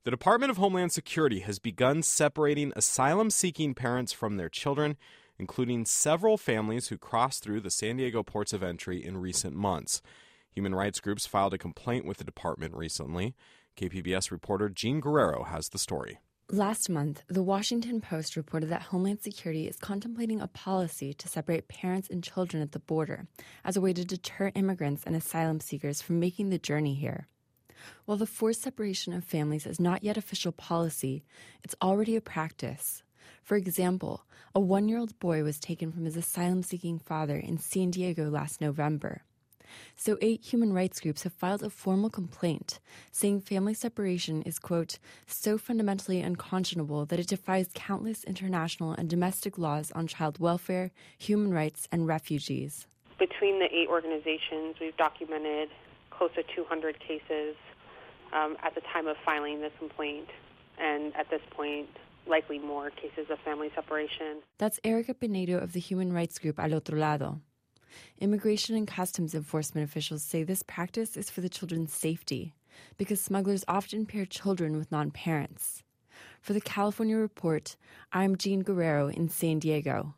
The Department of Homeland Security has begun separating asylum-seeking parents from their children, including several families who crossed through the San Diego ports of entry in recent months. Human rights groups filed a complaint with the department recently. KPBS reporter Jean Guerrero has the story. Last month, The Washington Post reported that Homeland Security is contemplating a policy to separate parents and children at the border as a way to deter immigrants and asylum seekers from making the journey here. While the forced separation of families is not yet official policy, it's already a practice. For example, a 1-year-old boy was taken from his asylum-seeking father in San Diego last November. So 8 human rights groups have filed a formal complaint saying family separation is, quote, so fundamentally unconscionable that it defies countless international and domestic laws on child welfare, human rights, and refugees. Between the 8 organizations, we've documented close to 200 cases at the time of filing this complaint, and at this point, likely more cases of family separation. That's Erica Pinedo of the human rights group Al Otro Lado. Immigration and Customs Enforcement officials say this practice is for the children's safety because smugglers often pair children with non-parents. For the California Report, I'm Jean Guerrero in San Diego.